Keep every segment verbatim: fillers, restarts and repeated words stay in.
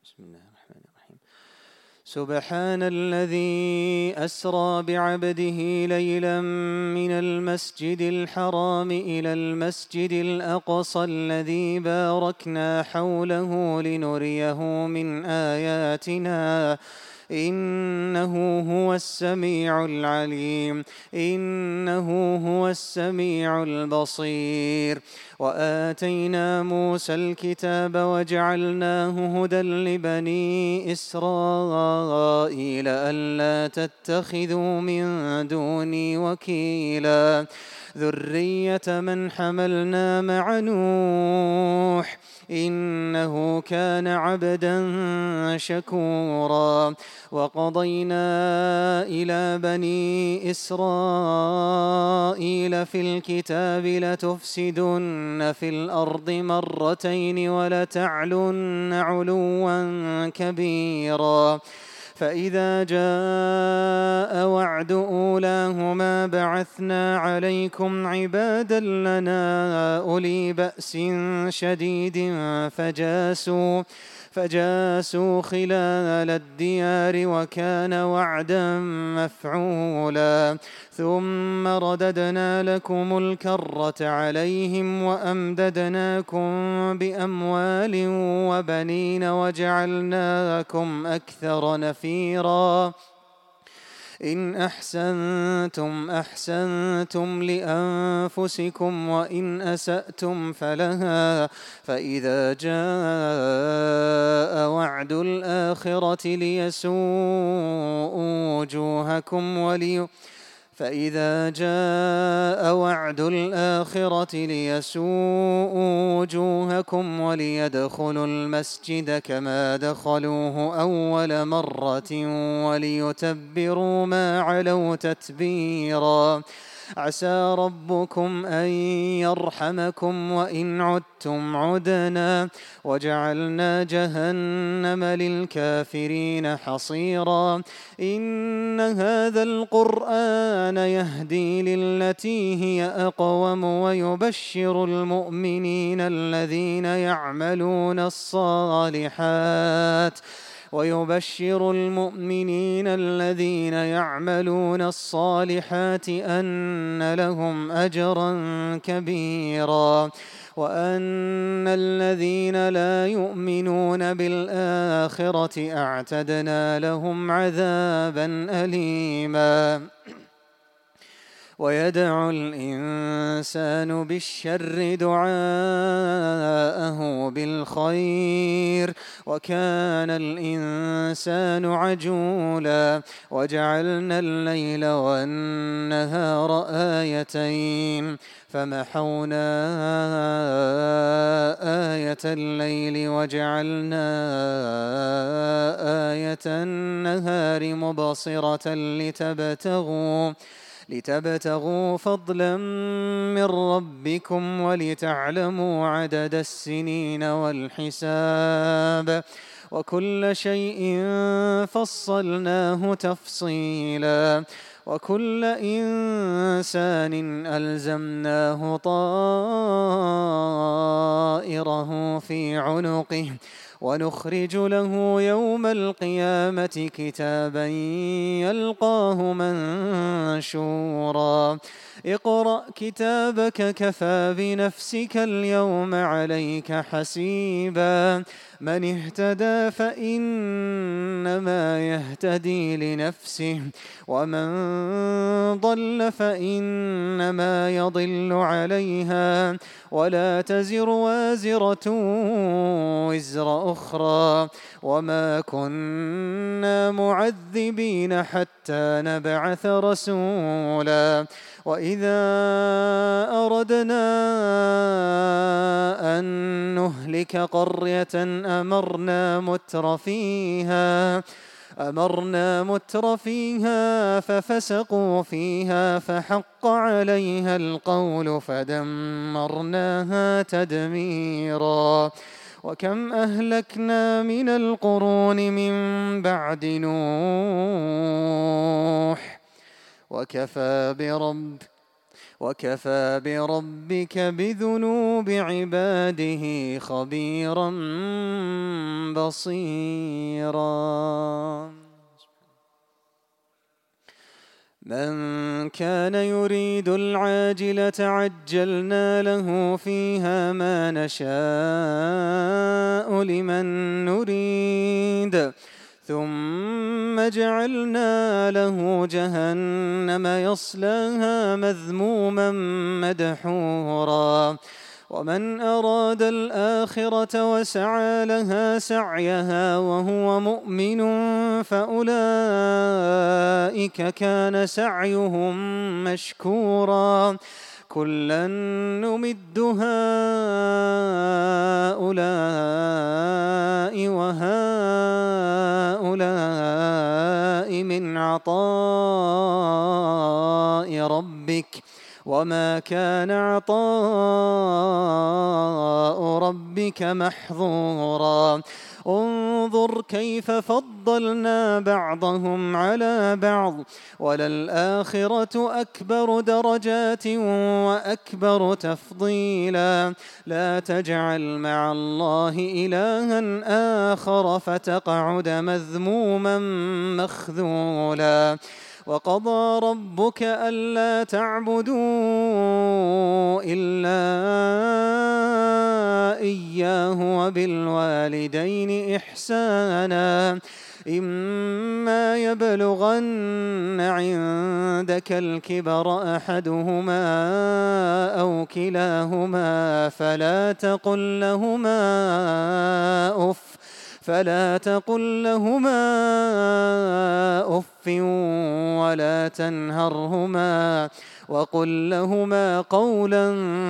بسم الله الرحمن الرحيم. سبحان الذي أسرى بعبده ليلا من المسجد الحرام إلى المسجد الأقصى الذي باركنا حوله لنريه من آياتنا إنه هو السميع العليم إنه هو السميع البصير. وآتينا موسى الكتاب وجعلناه هدى لبني إسرائيل ألا تتخذوا من دوني وكيلا ذرية من حملنا مع نوح إنه كان عبدا شكورا. وقضينا إلى بني إسرائيل في الكتاب لتفسدن في الأرض مرتين ولتعلن علوا كبيرا. فإذا جاء وعد أولاهما بعثنا عليكم عبادا لنا أولي بأس شديد فجاسوا فجاسوا خلال الديار وكان وعدا مفعولا. ثم رددنا لكم الكرة عليهم وأمددناكم بأموال وبنين وجعلناكم أكثر نفيرا. إن أحسنتم أحسنتم لأنفسكم وإن أسأتم فلها. فإذا جاء وعد الآخرة ليسوءوا وجوهكم ولي فإذا جاء وعد الآخرة ليسوءوا وجوهكم وليدخلوا المسجد كما دخلوه أول مرة وليتبروا ما علوا تتبيرا. عسى ربكم أن يرحمكم وإن عدتم عدنا وجعلنا جهنم للكافرين حصيرا. إن هذا القرآن يهدي للتي هي أقوم ويبشر المؤمنين الذين يعملون الصالحات ويبشر المؤمنين الذين يعملون الصالحات أن لهم أجرا كبيرا وأن الذين لا يؤمنون بالآخرة أعتدنا لهم عذابا أليما. ويدعو الإنسان بالشر دعاءه بالخير وكان الإنسان عجولا. وجعلنا الليل والنهار آيتين فمحونا آية الليل وجعلنا آية النهار مبصرة لتبتغوا لتبتغوا فضلا من ربكم ولتعلموا عدد السنين والحساب وكل شيء فصلناه تفصيلا. وكل إنسان ألزمناه طائره في عنقه ونخرج له يوم القيامة كتابا يلقاه منشورا. اقرأ كتابك كفى بنفسك اليوم عليك حسيبا. من اهتدى فإنما يهتدي لنفسه ومن ضل فإنما يضل عليها ولا تزر وازرة وزر أخرى وما كنا معذبين حتى نبعث رسولا. وإذا أردنا أن نهلك قرية أمرنا متر فيها أمرنا متر فيها ففسقوا فيها فحق عليها القول فدمرناها تدميرا. وكم أهلكنا من القرون من بعد نوح وكفى برب وكفى بربك بذنوب عباده خبيرا بصيرا. من كان يريد العاجلة عجلنا له فيها ما نشاء لمن نريد ثم جعلنا له جهنم يصلاها مذموما مدحورا. ومن أراد الآخرة وسعى لها سعيها وهو مؤمن فأولئك كان سعيهم مشكورا. كلا نمد هؤلاء وهؤلاء من عطاء ربك وما كان عطاء ربك محظورا. انظر كيف فضلنا بعضهم على بعض وللآخرة أكبر درجات وأكبر تفضيلا. لا تجعل مع الله إلها آخر فتقعد مذموما مخذولا. وقضى ربك ألا تعبدوا إلا إياه وبالوالدين إحسانا. إما يبلغن عندك الكبر أحدهما أو كلاهما فلا تقل لهما أف فلا تقل لهما أف ولا تنهرهما وقل لهما قولا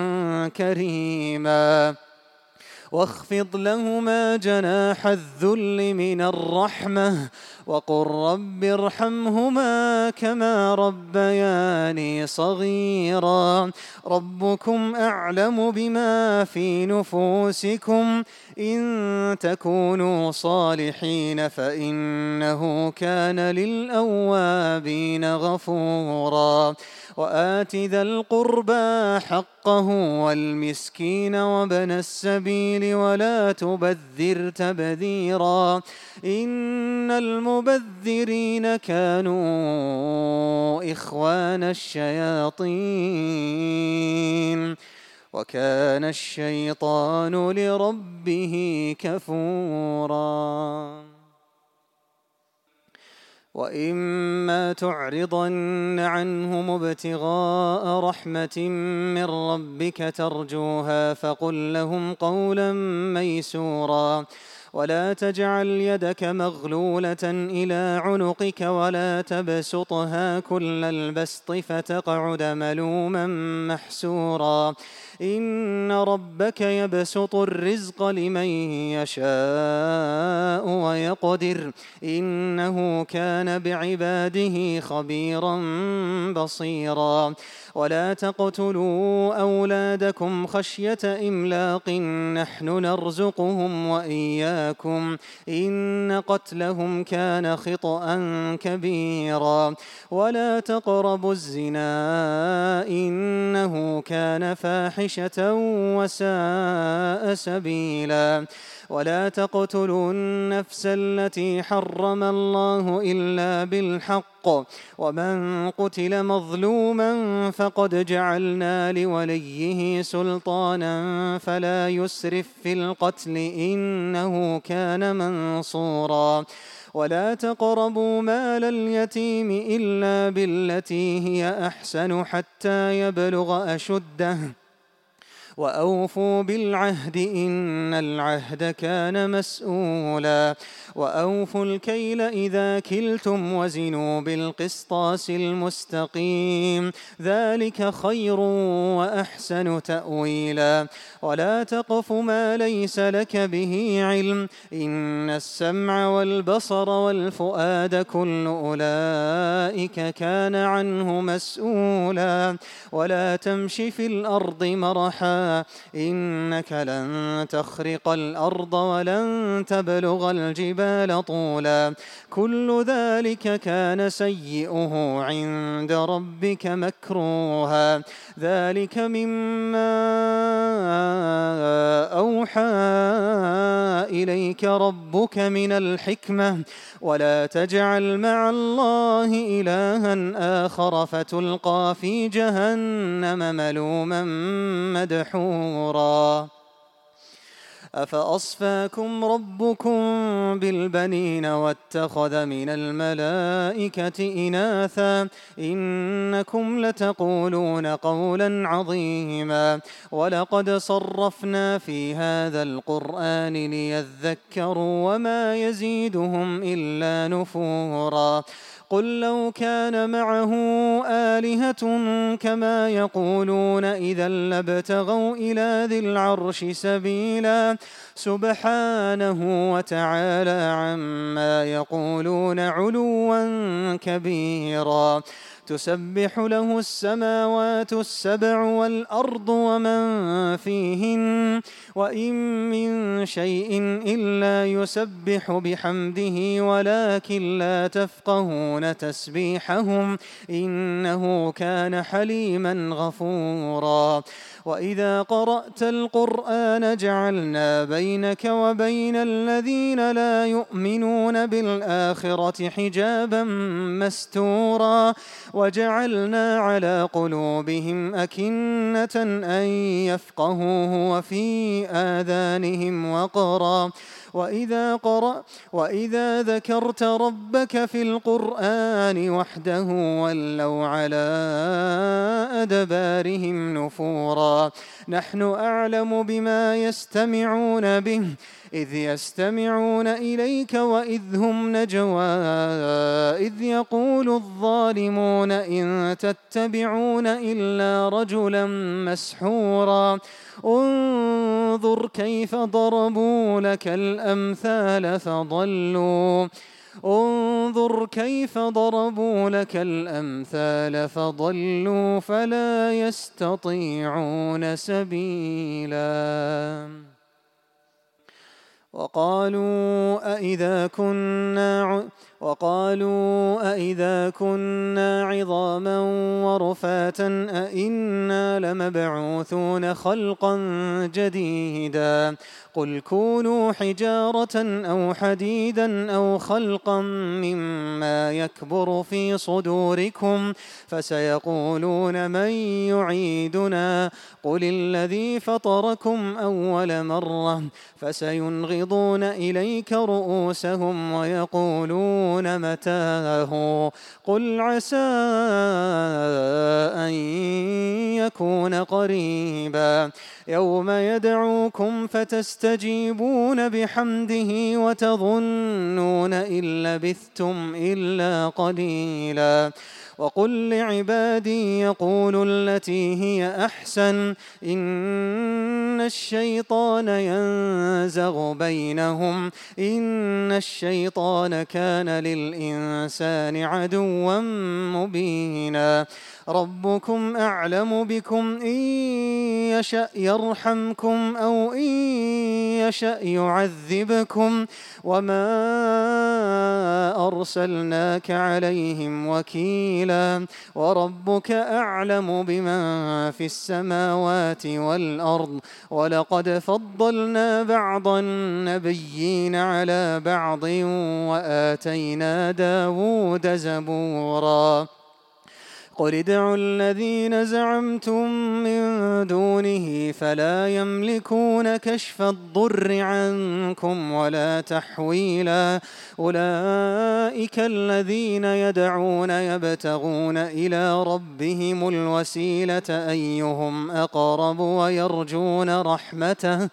كريما. واخفض لهما جناح الذل من الرحمة وقل رب ارحمهما كما ربياني صغيرا. ربكم أعلم بما في نفوسكم إن تكونوا صالحين فإنه كان للأوابين غفورا. وآت ذا القربى حقه والمسكين وابن السبيل ولا تبذر تبذيرا إن المبذرين كانوا إخوان الشياطين وكان الشيطان لربه كفورا. وإما تعرضن عنهم ابتغاء رحمة من ربك ترجوها فقل لهم قولا ميسورا. ولا تجعل يدك مغلولة إلى عنقك ولا تبسطها كل البسط فتقعد ملوما محسورا. إن ربك يبسط الرزق لمن يشاء ويقدر إنه كان بعباده خبيرا بصيرا. ولا تقتلوا أولادكم خشية إملاق نحن نرزقهم وإياكم إن قتلهم كان خطأ كبيرا. ولا تقربوا الزنا إنه كان فاحشة وساء سبيلا. ولا تقتلوا النفس التي حرم الله إلا بالحق ومن قتل مظلوما فقد جعلنا لوليه سلطانا فلا يسرف في القتل إنه كان منصورا. ولا تقربوا مال اليتيم إلا بالتي هي أحسن حتى يبلغ أشده وأوفوا بالعهد إن العهد كان مسؤولا. وأوفوا الكيل إذا كلتم وزنوا بالقسطاس المستقيم ذلك خير وأحسن تأويلا. ولا تقف ما ليس لك به علم إن السمع والبصر والفؤاد كل أولئك كان عنه مسؤولا. ولا تمش في الأرض مرحا موسى إنك لن تخرق الأرض ولن تبلغ الجبال طولا كل ذلك كان سيئه عند ربك مكروها ذلك مما أوحى إليك ربك من الحكمة ولا تجعل مع الله إلها آخر فتلقى في جهنم ملوما مدحورا أفأصفاكم ربكم بالبنين واتخذ من الملائكة إناثا إنكم لتقولون قولا عظيما ولقد صرفنا في هذا القرآن ليذكروا وما يزيدهم إلا نفورا قل لو كان معه آلهة كما يقولون إذا لابتغوا إلى ذي العرش سبيلا سبحانه وتعالى عما يقولون علوا كبيرا تسبح له السماوات السبع والأرض ومن فيهن وإن من شيء إلا يسبح بحمده ولكن لا تفقهون تسبيحهم إنه كان حليما غفورا وإذا قرأت القرآن جعلنا بينك وبين الذين لا يؤمنون بالآخرة حجابا مستورا وجعلنا على قلوبهم أكنة أن يفقهوه وفي آذانهم وقرا وإذا قرأ وإذا ذكرت ربك في القرآن وحده ولوا على أدبارهم نفورا نحن أعلم بما يستمعون به إذ يستمعون إليك وإذ هم نجوى إذ يقول الظالمون إن تتبعون إلا رجلا مسحورا انظر كيف ضربوا لك الأمثال فضلوا انظر كيف ضربوا لك الأمثال فضلوا فلا يستطيعون سبيلا وقالوا أئذا كنا ع... وقالوا أئذا كنا عظاما ورفاتا أئنا لمبعوثون خلقا جديدا قل كونوا حجارة أو حديدا أو خلقا مما يكبر في صدوركم فسيقولون من يعيدنا قل الذي فطركم أول مرة فسينغضون إليك رؤوسهم ويقولون متاه قل عسى أن يكون قريبا يوم يدعوكم فتستجيبون بحمده وتظنون إن لبثتم إلا قليلا وقل لعبادي يقولوا التي هي أحسن إن الشيطان ينزغ بينهم إن الشيطان كان للإنسان عدوا مبينا ربكم أعلم بكم إن يشأ يرحمكم أو إن يشأ يعذبكم وما أرسلناك عليهم وكيلا وربك أعلم بمن في السماوات والأرض ولقد فضلنا بعض النبيين على بعض وآتينا داود زبورا قل ادعوا الذين زعمتم من دونه فلا يملكون كشف الضر عنكم ولا تحويلا أولئك الذين يدعون يبتغون إلى ربهم الوسيلة أيهم أقرب ويرجون رحمته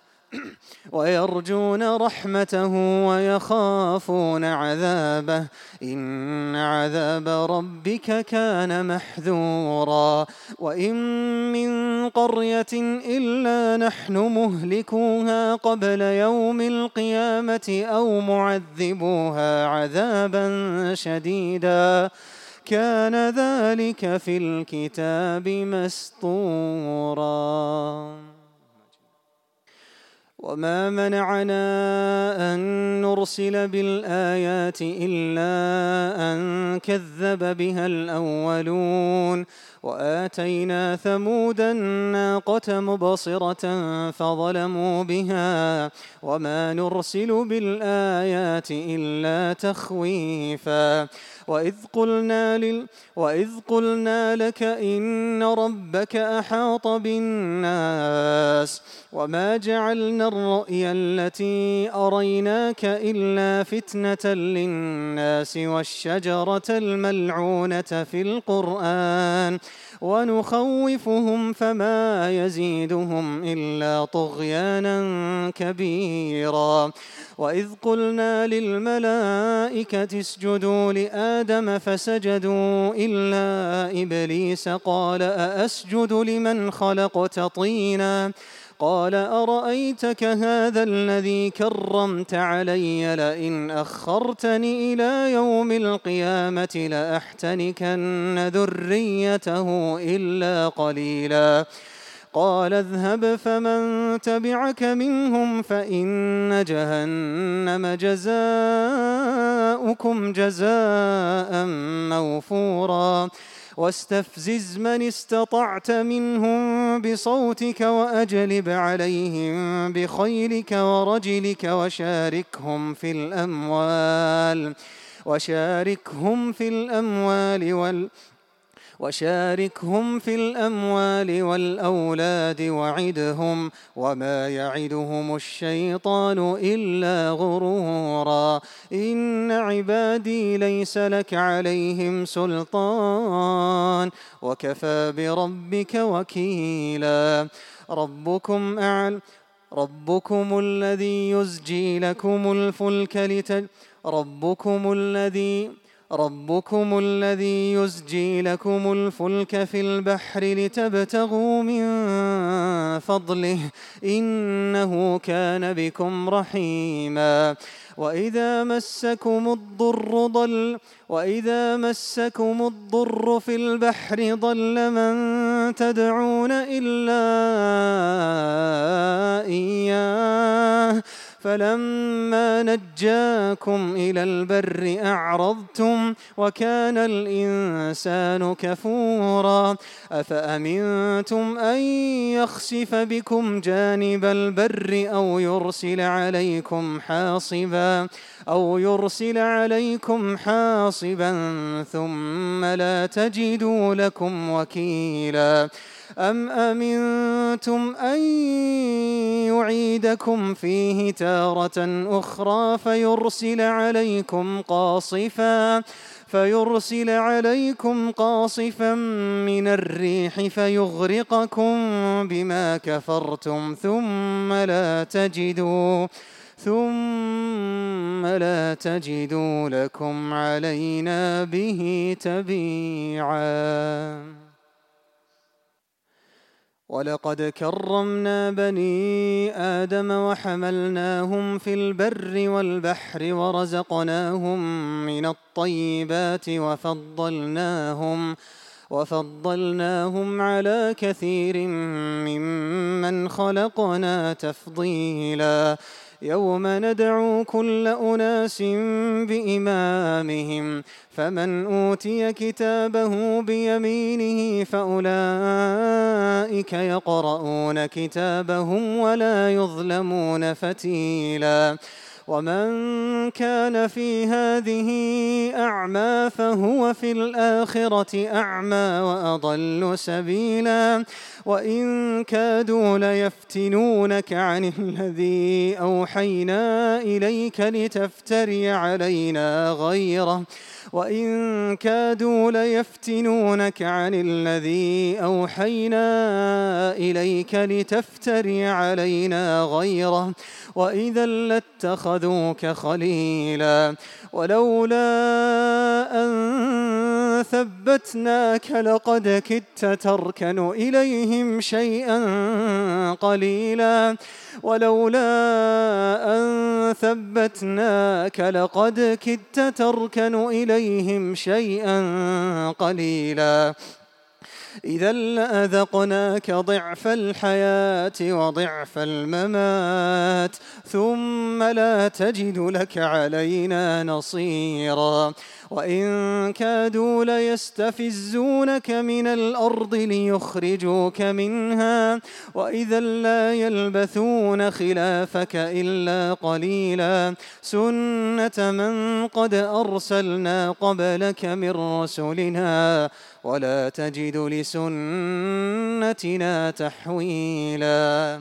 ويرجون رحمته ويخافون عذابه إن عذاب ربك كان محذورا وإن من قرية إلا نحن مهلكوها قبل يوم القيامة أو معذبوها عذابا شديدا كان ذلك في الكتاب مسطورا. وما منعنا أن نرسل بالآيات إلا أن كذب بها الأولون وآتينا ثمود الناقة مبصرة فظلموا بها وما نرسل بالآيات إلا تخويفا. وإذ قلنا, لل وإذ قلنا لك إن ربك أحاط بالناس وما جعلنا الرؤيا التي أريناك إلا فتنة للناس والشجرة الملعونة في القرآن ونخوفهم فما يزيدهم إلا طغيانا كبيرا. وإذ قلنا للملائكة اسجدوا لآدم فسجدوا إلا إبليس قال أأسجد لمن خلقت طينا قال أرأيتك هذا الذي كرمت علي لئن أخرتني إلى يوم القيامة لأحتنكن ذريته إلا قليلا. قال اذهب فمن تبعك منهم فإن جهنم جزاؤكم جزاء موفورا. واستفزز من استطعت منهم بصوتك وأجلب عليهم بخيلك ورجلك وشاركهم في الأموال وشاركهم في الأموال وال وشاركهم في الأموال والأولاد وعدهم وما يعدهم الشيطان إلا غرورا. إن عبادي ليس لك عليهم سلطان وكفى بربك وكيلا. ربكم أعلم ربكم الذي يزجي لكم الفلك لتج ربكم الذي ربكم الذي يزجي لكم الفلك في البحر لتبتغوا من فضله إنه كان بكم رحيما. وإذا مسكم الضر ضل وإذا مسكم الضر في البحر ضل من تدعون إلا إياه فلما نجاكم إلى البر أعرضتم وكان الإنسان كفورا. أفأمنتم أن يخسف بكم جانب البر أو يرسل عليكم حاصبا أو يرسل عليكم حاصبا ثم لا تجدوا لكم وكيلا. أم أمنتم أن يعيدكم فيه تارة أخرى فيرسل عليكم قاصفا فيرسل عليكم قاصفا من الريح فيغرقكم بما كفرتم ثم لا تجدوا ثم لا تجدوا لكم علينا به تبيعا. ولقد كرمنا بني آدم وحملناهم في البر والبحر ورزقناهم من الطيبات وفضلناهم وفضلناهم على كثير ممن خلقنا تفضيلا. يوم ندعو كل أناس بإمامهم فمن أوتي كتابه بيمينه فأولئك يقرؤون كتابهم ولا يظلمون فتيلا. ومن كان في هذه أعمى فهو في الآخرة أعمى وأضل سبيلا. وإن كادوا ليفتنونك عن الذي أوحينا إليك لتفتري علينا غيره وإن كادوا ليفتنونك عن الذي أوحينا إليك لتفتري علينا غيره وإذا لاتخذوك خليلا. ولولا أن ثبتناك لقد كدت تركن إليهم شيئا قليلا ولولا أن ثبتناك لقد كدت تركن إليهم شيئا قليلا إذا لأذقناك ضعف الحياة وضعف الممات ثم لا تجد لك علينا نصيرا وإن كادوا ليستفزونك من الأرض ليخرجوك منها وإذا لا يلبثون خلافك إلا قليلا سنة من قد أرسلنا قبلك من رسلنا ولا تجد لسنتنا تحويلا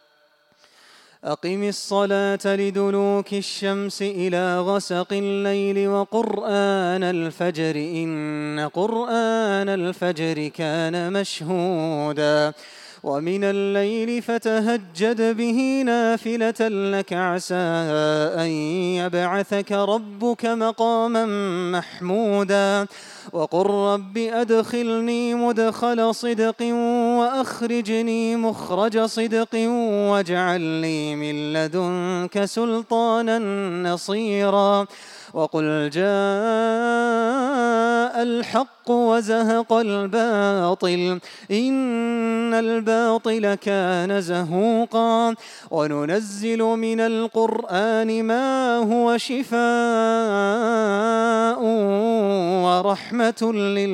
أقم الصلاة لدلوك الشمس إلى غسق الليل وقرآن الفجر إن قرآن الفجر كان مشهودا ومن الليل فتهجد به نافلة لك عسى أن يبعثك ربك مقاما محمودا وقل رب أدخلني مدخل صدق وأخرجني مخرج صدق واجعل لي من لدنك سلطانا نصيرا وقل جاء الحق وزهق الباطل إن الباطل كان زهوقا وننزل من القرآن ما هو شفاء ورحمة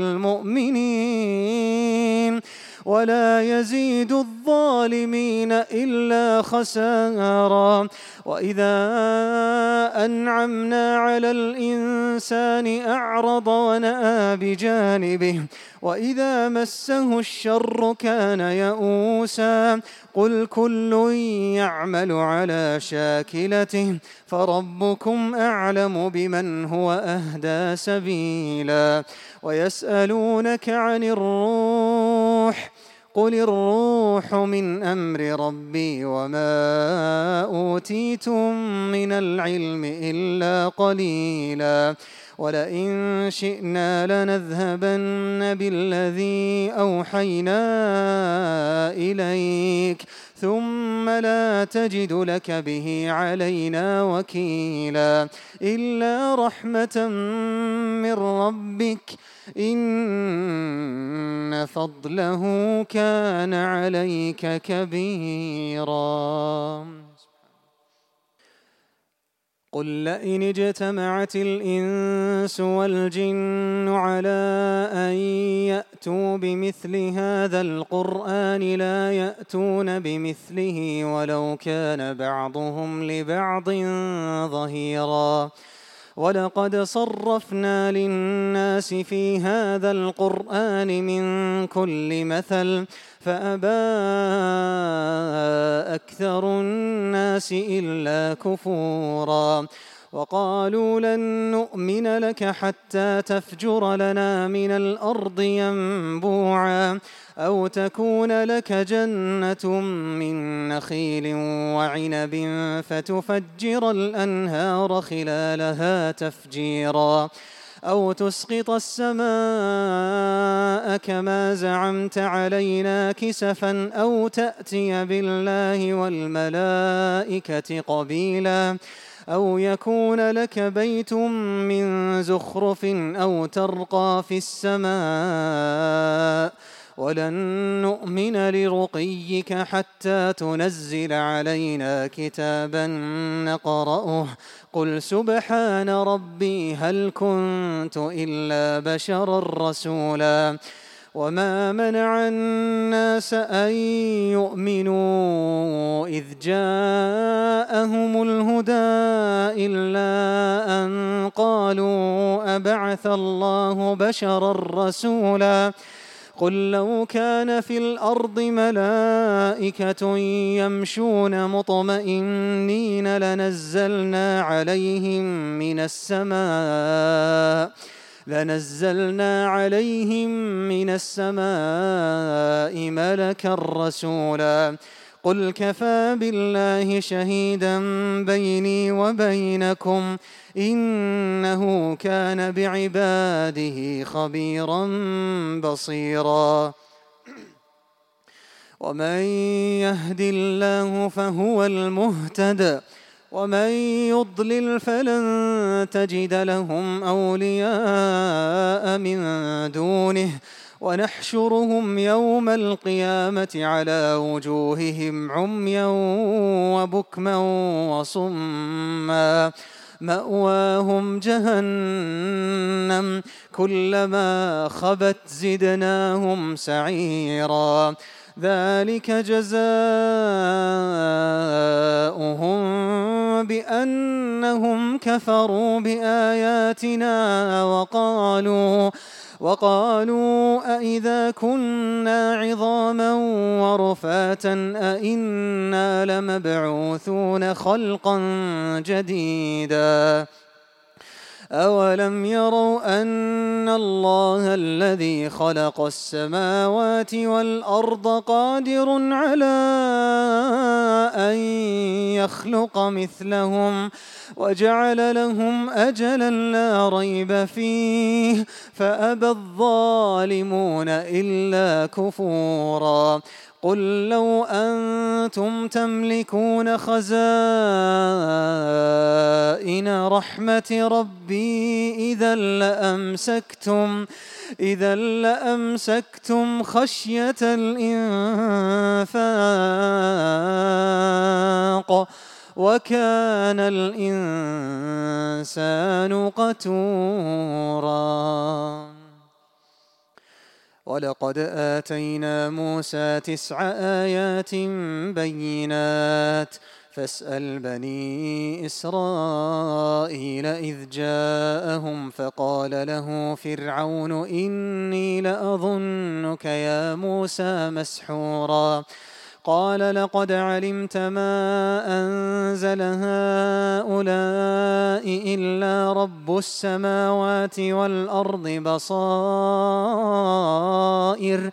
للمؤمنين ولا يزيد الظالمين إلا خسارا وإذا أنعمنا على الإنسان أعرض ونأى بجانبه وإذا مسه الشر كان يئوسا قل كل يعمل على شاكلته فربكم أعلم بمن هو أهدى سبيلا ويسألونك عن الروح قل الروح من أمر ربي وما أوتيتم من العلم إلا قليلا ولئن شئنا لنذهبن بالذي أوحينا إليك ثم لا تجد لك به علينا وكيلا إلا رحمة من ربك إن فضله كان عليك كبيرا قل لئن اجتمعت الإنس والجن على أن يأتوا بمثل هذا القرآن لا يأتون بمثله ولو كان بعضهم لبعض ظهيرا ولقد صرفنا للناس في هذا القرآن من كل مثل فأبى أكثر الناس إلا كفورا وقالوا لن نؤمن لك حتى تفجر لنا من الأرض ينبوعا أو تكون لك جنة من نخيل وعنب فتفجر الأنهار خلالها تفجيرا أو تسقط السماء كما زعمت علينا كسفا أو تأتي بالله والملائكة قبيلا أو يكون لك بيت من زخرف أو ترقى في السماء ولن نؤمن لرقيك حتى تنزل علينا كتابا نقرأه قل سبحان ربي هل كنت إلا بشرا رسولا وما منع الناس أن يؤمنوا إذ جاءهم الهدى إلا أن قالوا أبعث الله بشرا رسولا قل لو كان في الأرض ملائكة يمشون مطمئنين لنزلنا عليهم من السماء لنزلنا عليهم من السماء ملكا رسولا قل كفى بالله شهيدا بيني وبينكم إنه كان بعباده خبيرا بصيرا ومن يهد الله فهو المهتد ومن يضلل فلن تجد لهم أولياء من دونه ونحشرهم يوم القيامة على وجوههم عميا وبكما وصما مأواهم جهنم كلما خبت زدناهم سعيرا ذلك جزاؤهم بأنهم كفروا بآياتنا وقالوا وقالوا أإذا كنا عظاما ورفاتا أإنا لمبعوثون خلقا جديدا أولم يروا أن الله الذي خلق السماوات والأرض قادر على أن يخلق مثلهم وجعل لهم أجلا لا ريب فيه فأبى الظالمون إلا كفورا قل لو أنتم تملكون خزائن رحمة ربي إذا لأمسكتم إذا لأمسكتم خشية الإنفاق وكان الإنسان قتورا ولقد آتينا موسى تسع آيات بينات فاسأل بني إسرائيل إذ جاءهم فقال له فرعون إني لأظنك يا موسى مسحورا قال لقد علمت ما أنزل هؤلاء إلا رب السماوات والأرض بصائر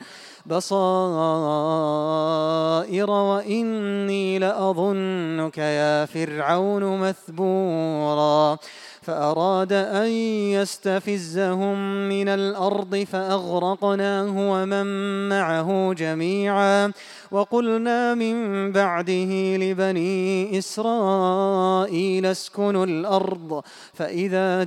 بصائر وإني لأظنك يا فرعون مثبورا فأراد أن يستفزهم من الأرض فأغرقناه ومن معه جميعا وقلنا من بعده لبني إسرائيل اسكنوا الأرض فإذا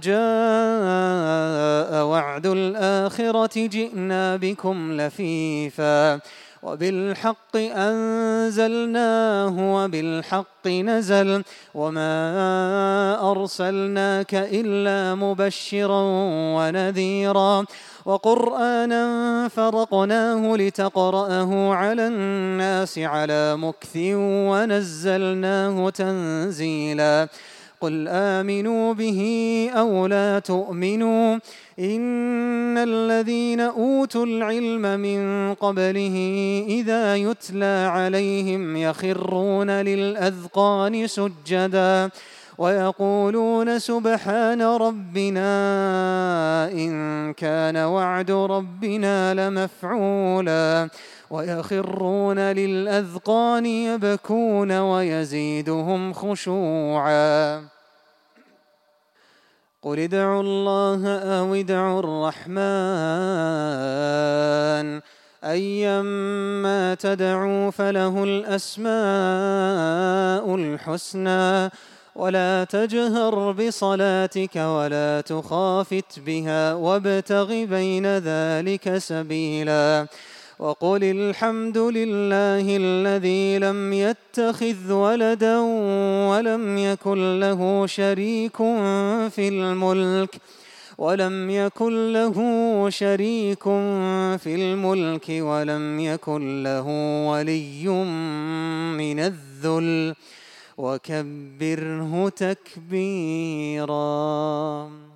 جاء وعد الآخرة جئنا بكم لفيفا وبالحق أنزلناه وبالحق نزل وما أرسلناك إلا مبشرا ونذيرا وقرآنا فرقناه لتقرأه على الناس على مكث ونزلناه تنزيلا قل آمنوا به أو لا تؤمنوا إن الذين أوتوا العلم من قبله إذا يتلى عليهم يخرون للأذقان سجدا ويقولون سبحان ربنا إن كان وعد ربنا لمفعولا ويخرون للأذقان يبكون ويزيدهم خشوعا قل ادعوا الله أو ادعوا الرحمن أيما تدعوا فله الأسماء الحسنى ولا تجهر بصلاتك ولا تخافت بها وابتغ بين ذلك سبيلا وقل الحمد لله الذي لم يتخذ ولدا ولم يكن له شريك في الملك ولم يكن له شريك في الملك ولم يكن له ولي من الذل وكبره تكبيرا.